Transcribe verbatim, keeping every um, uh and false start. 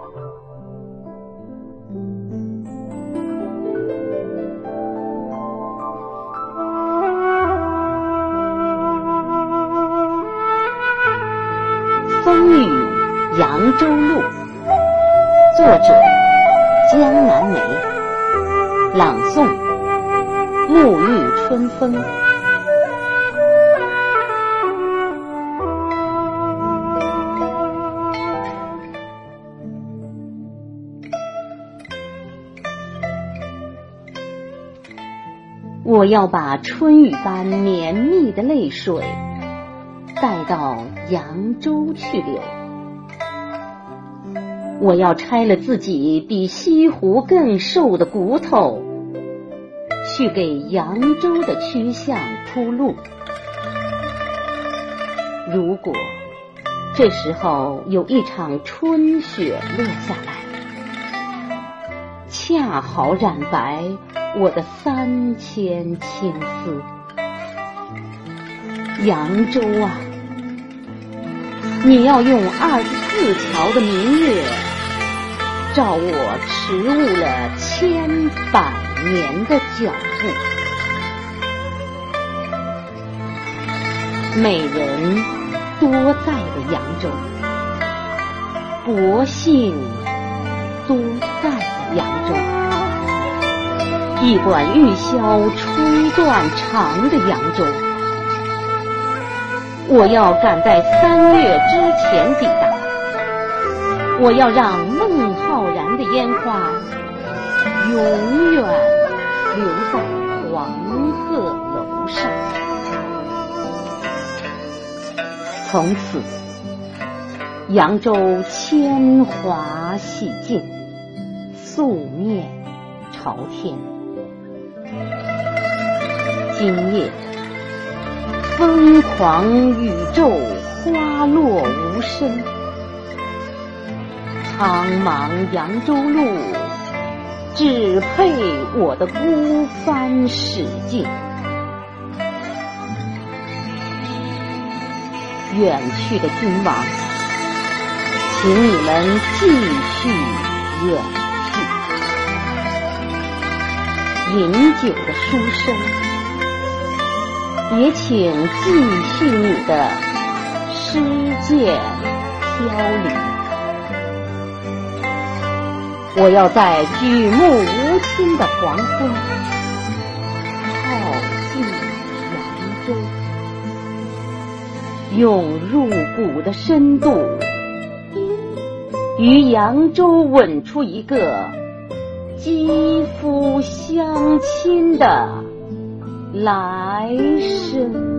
风雨扬州路，作者江南梅，朗诵沐浴春风。我要把春雨般绵密的泪水带到扬州去流，我要拆了自己比西湖更瘦的骨头，去给扬州的去向铺路。如果这时候有一场春雪落下来，恰好染白我的三千青丝。扬州啊，你要用二十四桥的明月照我迟误了千百年的脚步。美人多在的扬州，薄幸多在的扬州，一管玉箫吹断肠的扬州，我要赶在三月之前抵达，我要让孟浩然的烟花永远留在黄鹤楼上。从此扬州铅华洗尽，素面朝天。今夜疯狂宇宙花落无声，苍茫扬州路只配我的孤帆驶尽。远去的君王，请你们继续远去。饮酒的书生，也请继续你的诗剑飘零。我要在举目无亲的黄昏靠近扬州，用入骨的深度与扬州吻出一个肌肤相亲的来生。